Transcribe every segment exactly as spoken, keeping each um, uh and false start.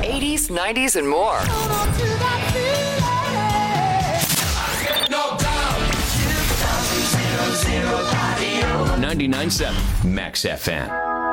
eighties, nineties, and more. ninety-nine point seven Max F M.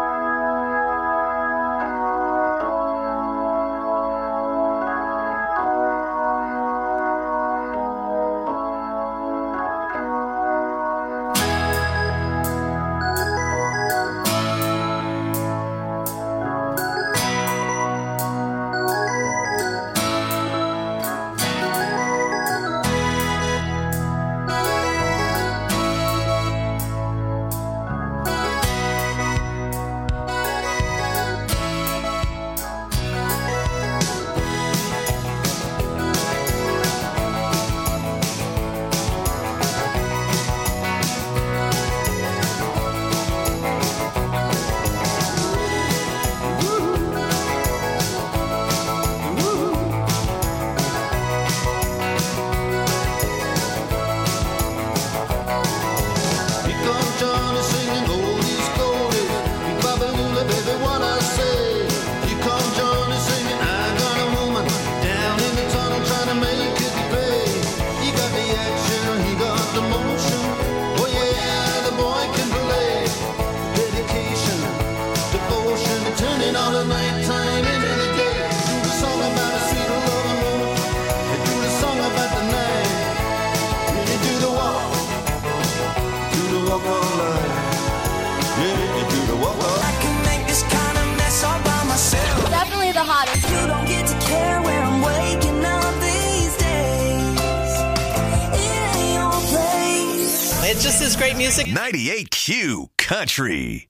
Definitely the hottest. You don't get to care where I'm waking up these days. It ain't your place. It just is great music. ninety-eight Q Country.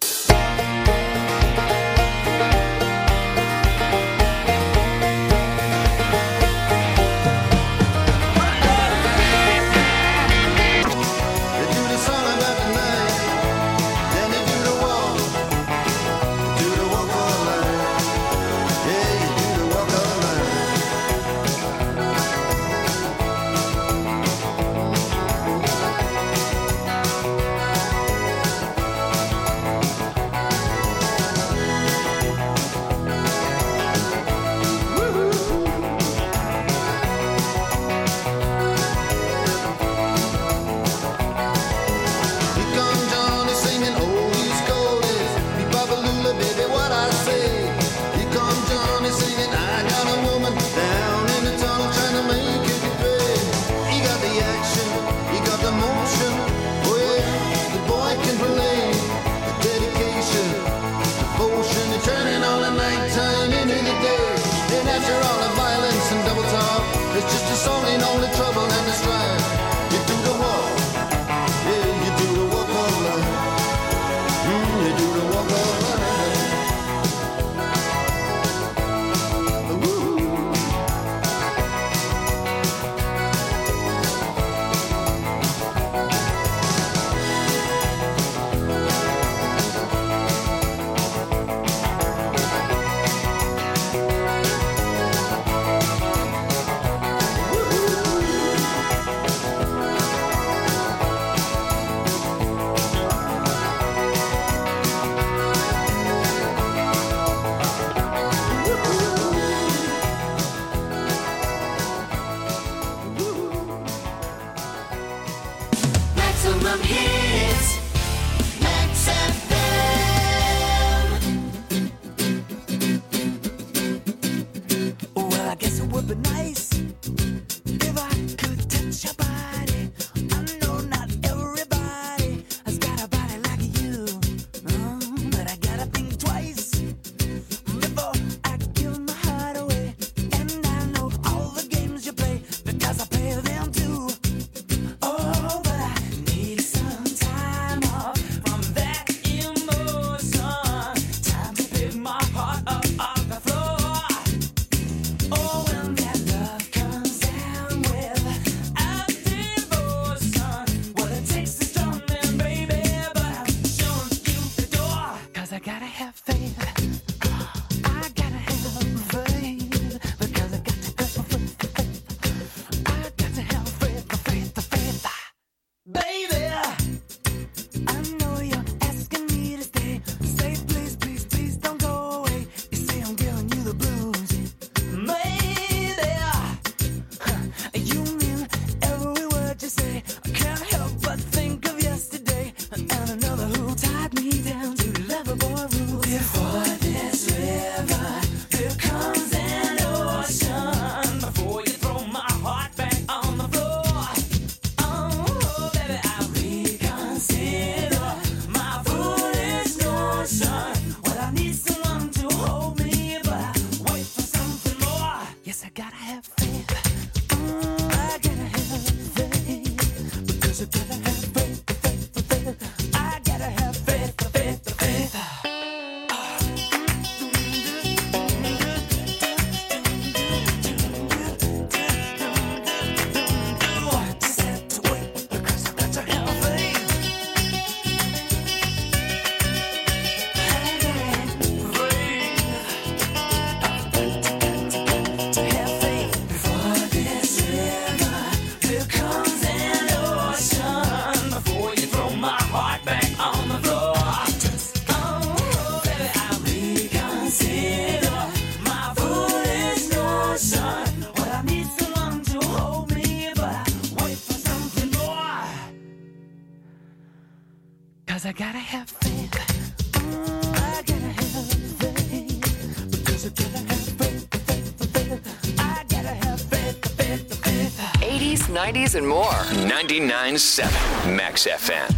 Cause I gotta have faith. I gotta have faith. Because I gotta have faith, faith, faith. I gotta have faith, faith, faith. eighties, nineties, and more. ninety-nine point seven Max F M.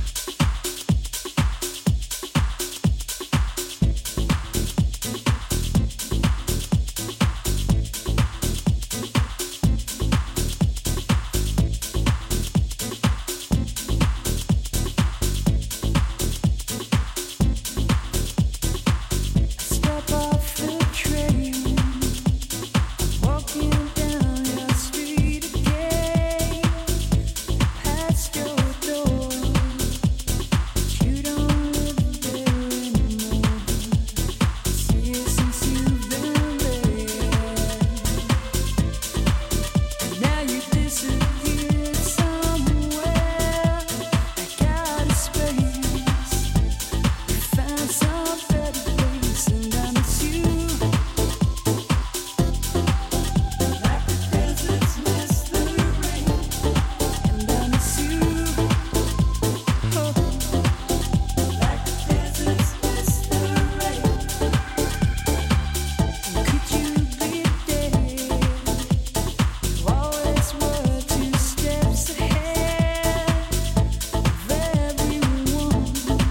Step off the train, walking down your street again, past your door. You don't live there anymore. It's years since you've been there, and now you disappeared somewhere. I got a space. Found some better place, and I miss you. Like the deserts miss the rain, and I miss you. Oh, like the deserts miss the rain. And could you be there? You always were two steps ahead of everyone.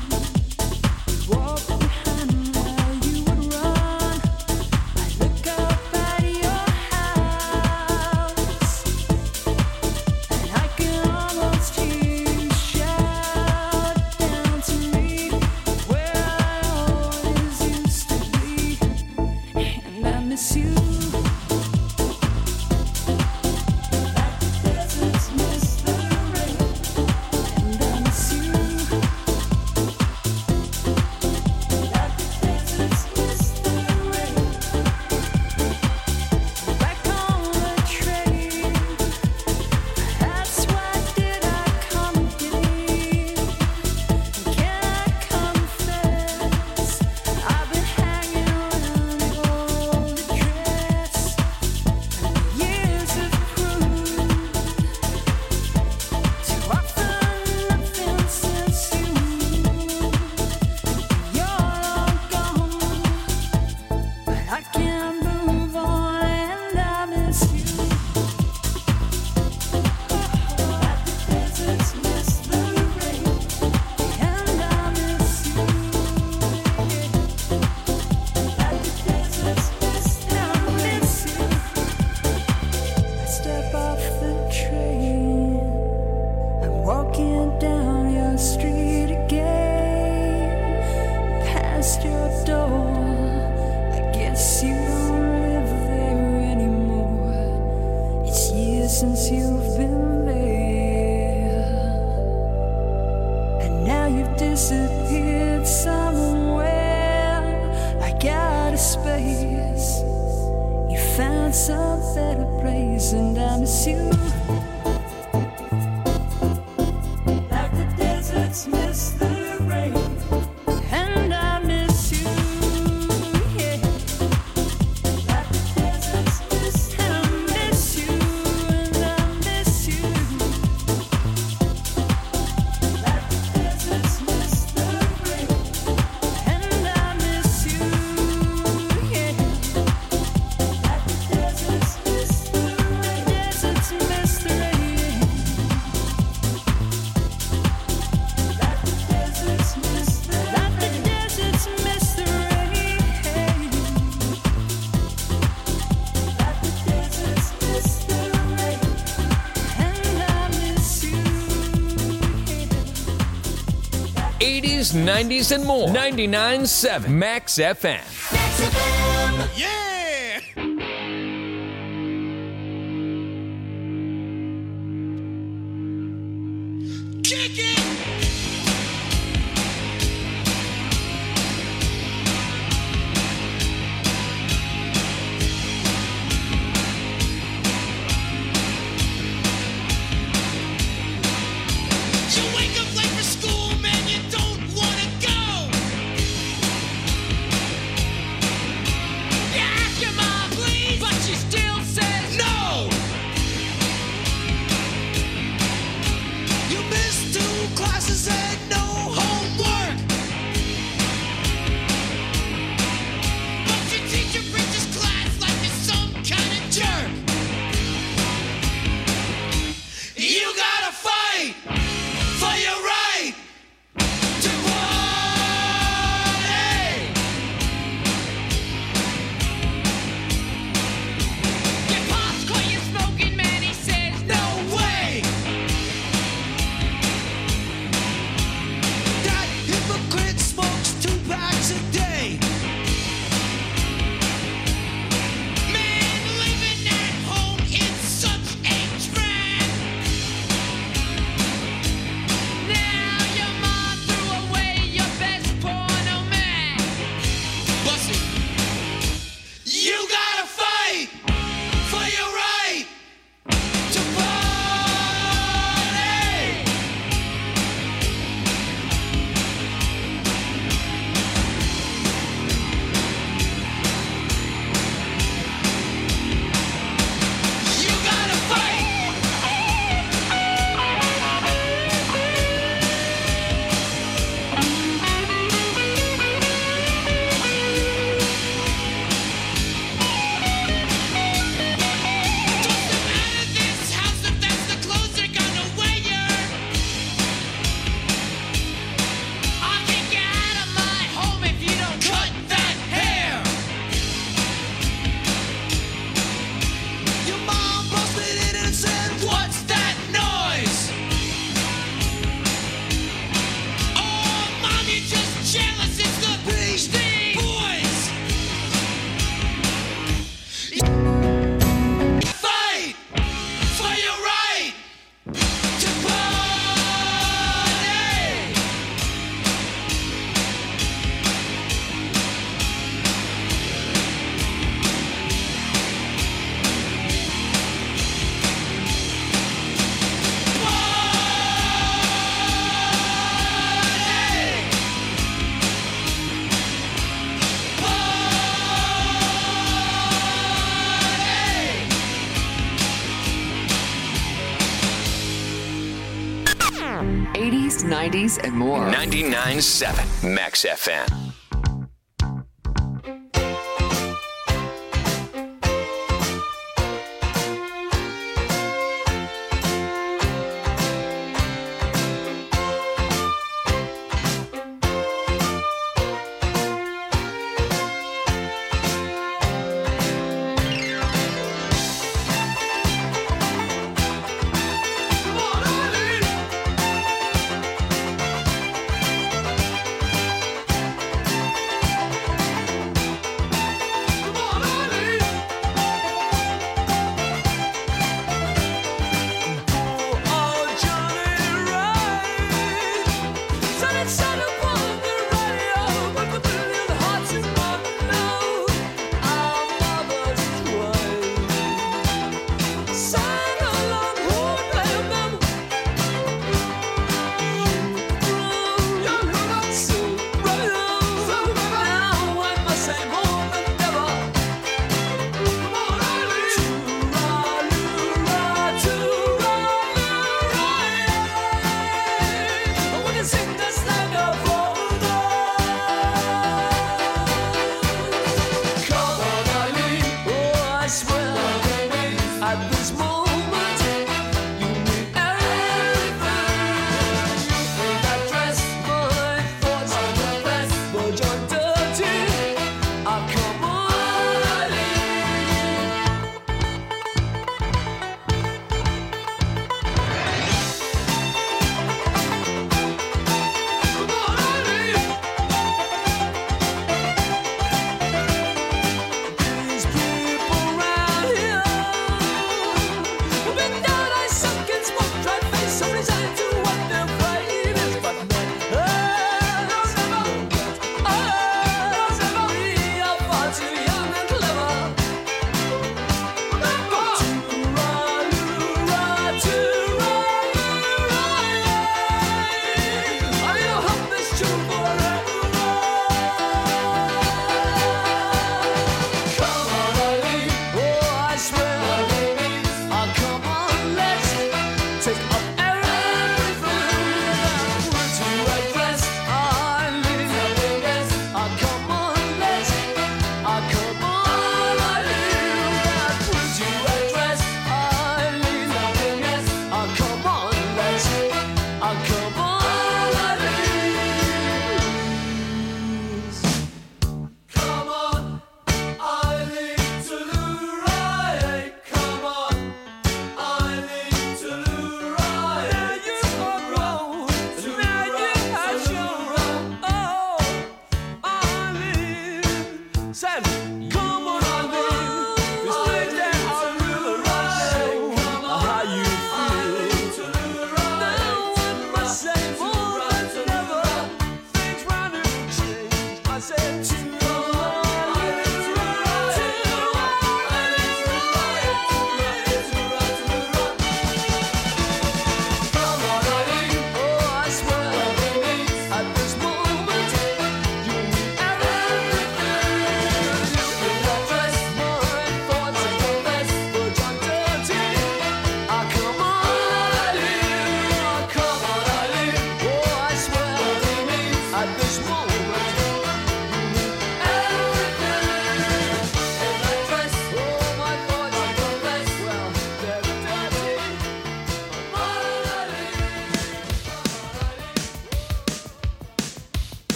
Walk behind while you would run. I look up at your house, and I can almost hear you shout down to me where I always used to be, and I miss you. Like the deserts miss the rain, and I miss you. Like the deserts miss the rain. Back on the train, that's why did I come here? Can I confess? I've been hanging around your old address, and years have proved to offer nothing since you. You're all gone, but I can't move on, and I miss you. Like the deserts miss the rain, and I miss you. Like the deserts miss the rain, I miss you. I step off the train, I'm walking down your street again, past your door. I guess you don't live there anymore. It's years since you've been there, and now you've disappeared somewhere. I got a space. You found some better place, and I miss you. Like the deserts miss the rain, and I miss you. Yeah. Like the deserts miss the rain, and I miss you, and I miss you. Like the deserts miss the rain, and I miss you. Yeah. Like the deserts miss the rain, deserts miss the rain. Like the deserts miss the rain, like the deserts miss the rain. Like the deserts miss the rain, and I miss you. eighties, nineties, and more. ninety-nine point seven Max F M. Yeah! Kick it! You wake up late for school, man, you don't wanna go. eighties, nineties, and more. ninety-nine point seven Max F M.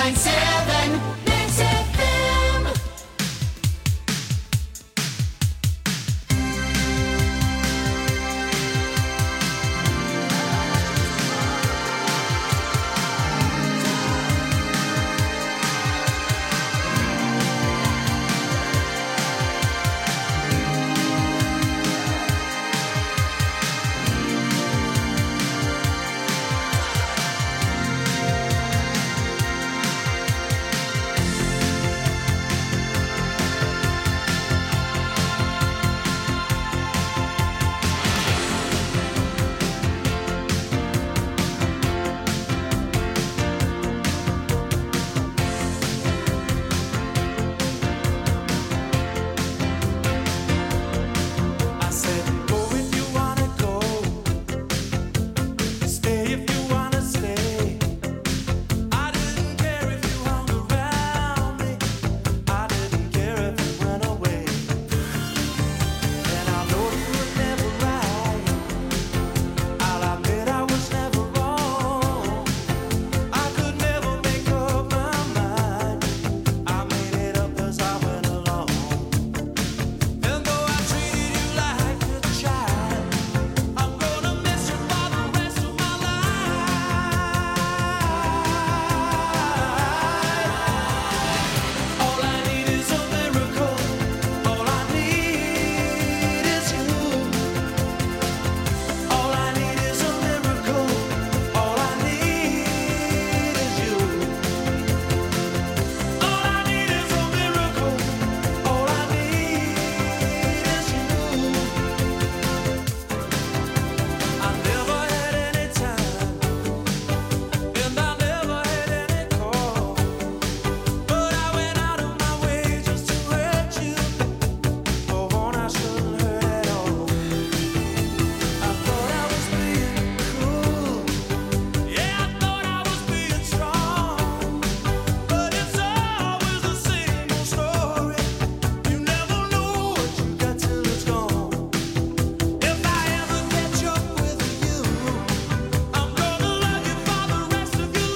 nine seven Mix F M. I said, go if you wanna go, stay if you wanna stay. I didn't care if you hung around me, I didn't care if you went away. And I know you were never right, I'll admit I was never wrong. I could never make up my mind, I made it up as I went along. And though I treated you like a child, I'm gonna miss you for the rest of my life. All I need is a miracle. All I need is you. All I need is a miracle. All I need is you. All I need is a miracle. All I need is you. I never had any time, and I never had any call, but I went out of my way just to hurt you, for one I shouldn't hurt at all. I thought I was being cool, yeah, I thought I was being strong, but it's always the same old story. You never know what you got till it's gone. If I ever catch up with you, I'm gonna love you for the rest of your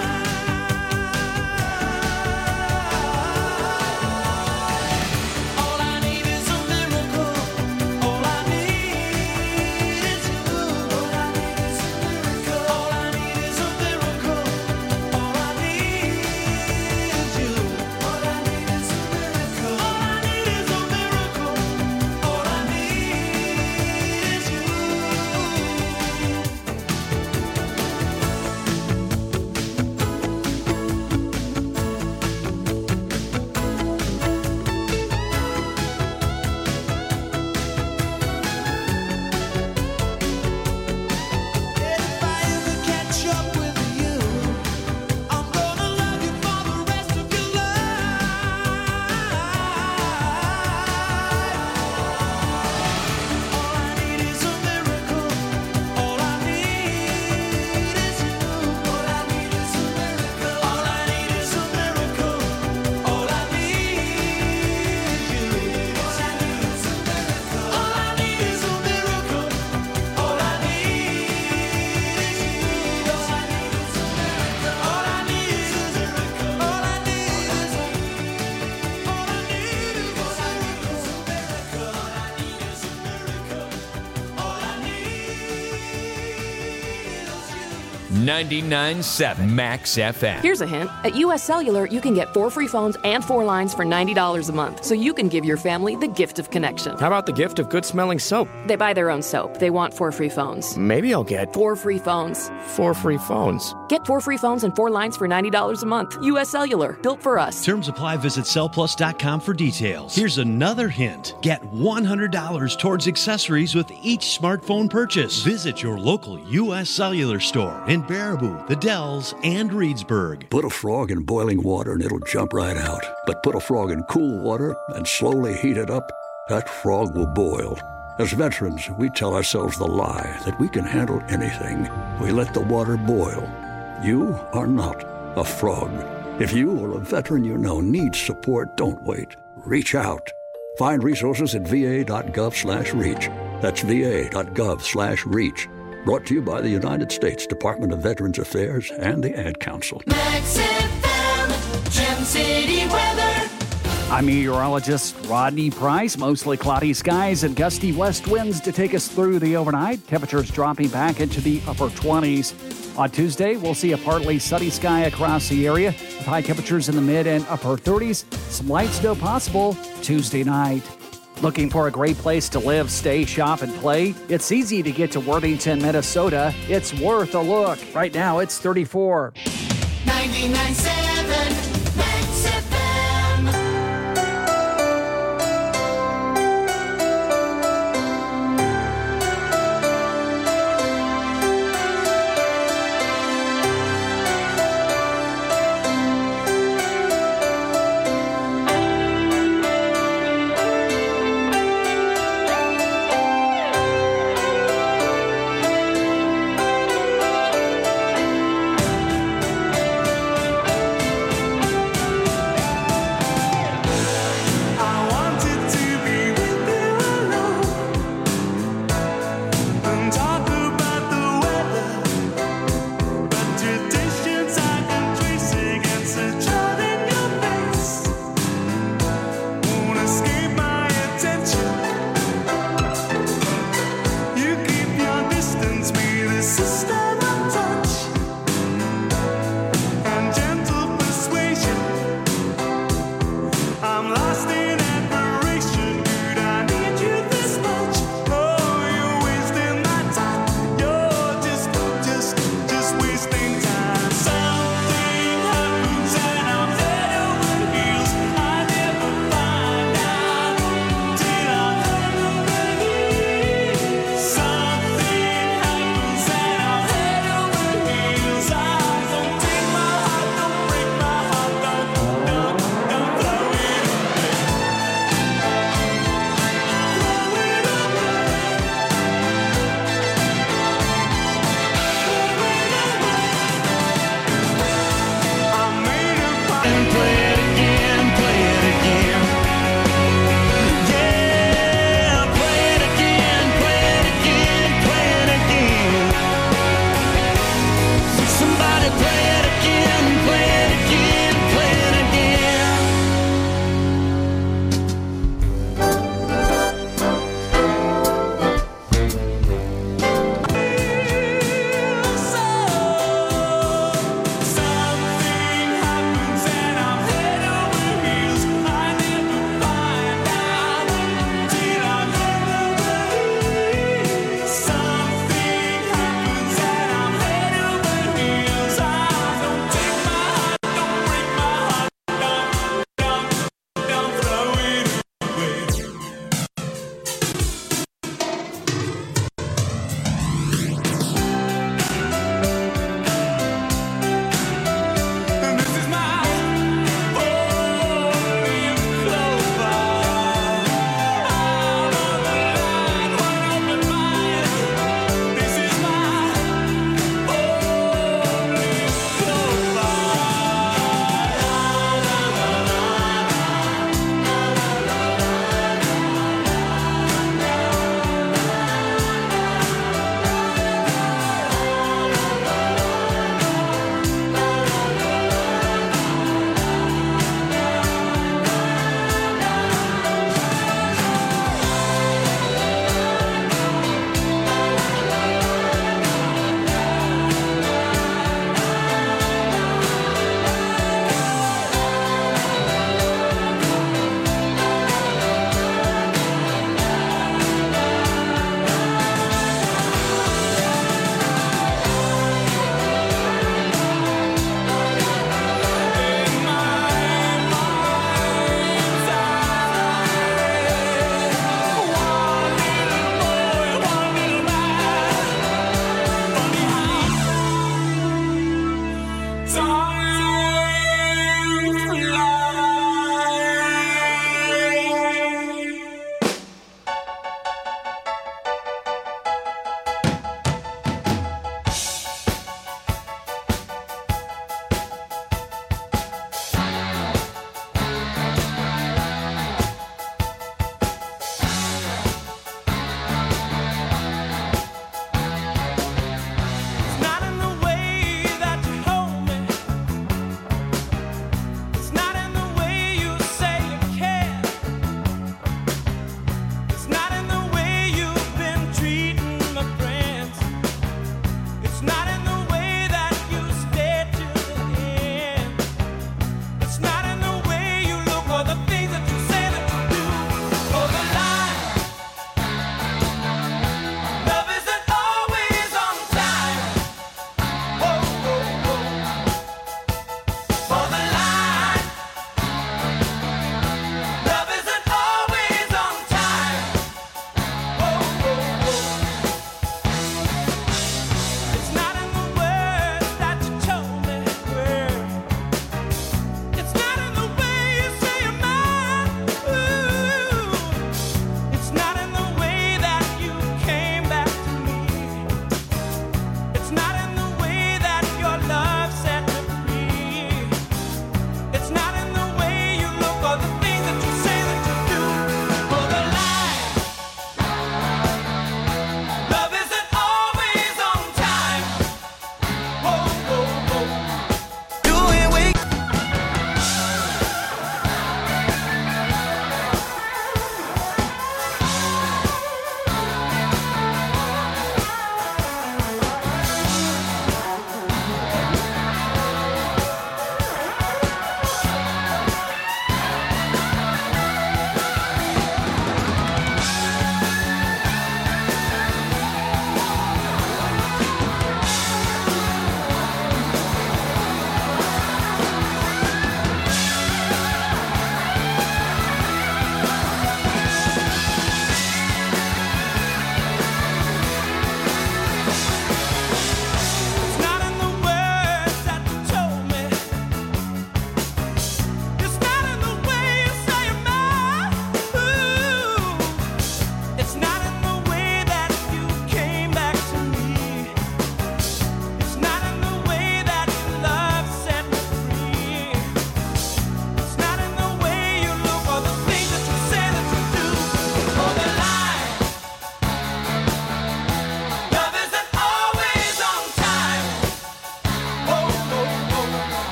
life. All I need is a miracle. All I need is you. All I need is a miracle. All I need is a miracle. All I need is you. All I need is a miracle. All I need is a miracle. All I need is you. If I ever catch up with you, I'm gonna love you for the rest of your life. All I need is a miracle. All I need is you. All I need is a miracle. All I need is a miracle. All I need is you. All I need is a miracle. All I need is a miracle. All I need is you. All I need is a miracle. All I need is a miracle. All I need is a All I need is a miracle. All I need is a miracle. All I need is you. ninety-nine point seven Max F M. Here's a hint. At U S Cellular, you can get four free phones and four lines for ninety dollars a month, so you can give your family the gift of connection. How about the gift of good-smelling soap? They buy their own soap. They want four free phones. Maybe I'll get Four free phones. four free phones. Get four free phones and four lines for ninety dollars a month. U S Cellular, built for us. Terms apply. Visit cell plus dot com for details. Here's another hint. Get one hundred dollars towards accessories with each smartphone purchase. Visit your local U S Cellular store in Baraboo, the Dells, and Reedsburg. Put a frog in boiling water and it'll jump right out. But put a frog in cool water and slowly heat it up, that frog will boil. As veterans, we tell ourselves the lie that we can handle anything. We let the water boil. You are not a frog. If you or a veteran you know needs support, don't wait. Reach out. Find resources at va.gov slash reach. That's va.gov slash reach. Brought to you by the United States Department of Veterans Affairs and the Ad Council. Max F M. I'm meteorologist Rodney Price. Mostly cloudy skies and gusty west winds to take us through the overnight. Temperatures dropping back into the upper twenties. On Tuesday, we'll see a partly sunny sky across the area with high temperatures in the mid and upper thirties. Some light snow possible Tuesday night. Looking for a great place to live, stay, shop, and play? It's easy to get to Worthington, Minnesota. It's worth a look. Right now, it's thirty-four. ninety-nine point seven Max F M.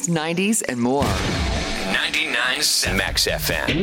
nineties, and more. ninety-nine seven Max F M.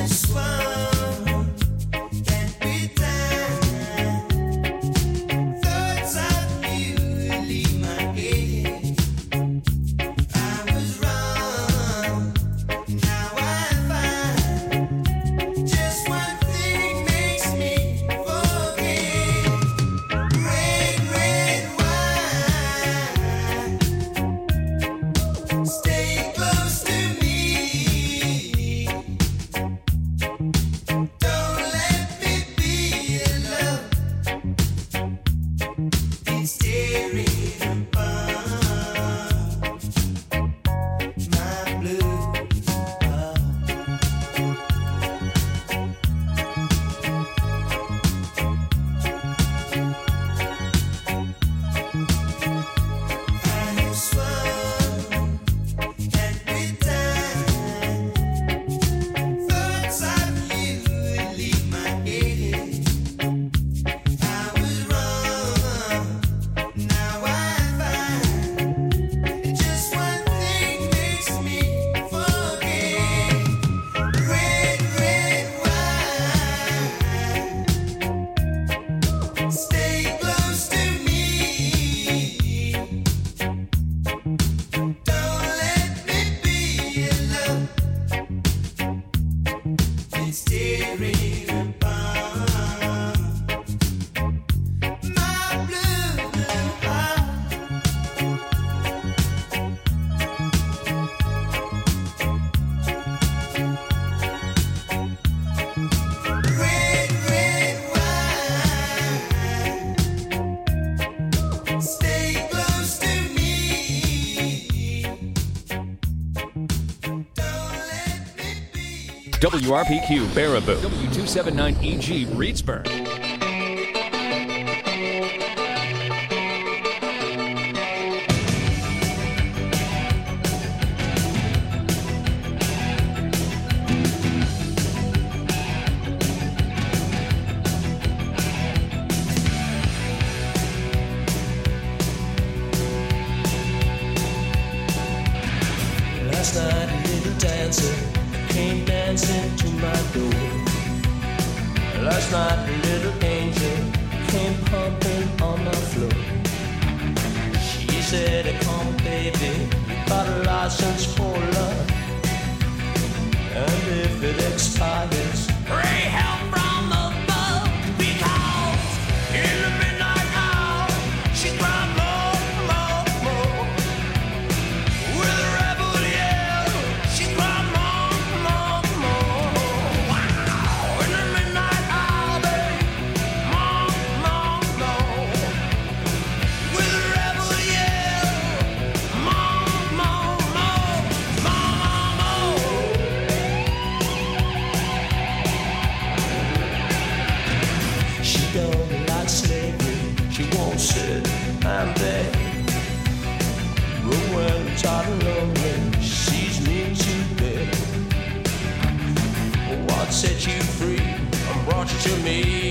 W R P Q Baraboo, W two seventy-nine E G Reedsburg. Last night a little dancer came dancing to my door. Last night a little angel came pumping on my floor. She said, come baby, you got a license for love, and if it expires, pray help from above, because in the midnight hour she cried more, more, more. With a rebel yell, she cried more, more, more. Wow! In the midnight hour, babe, more, more, more. With a rebel yell, more, more, more, more, more. She don't like slavery, she won't sit and beg. But when tired and lonely, she sees me to bed. What set you free and brought you to me?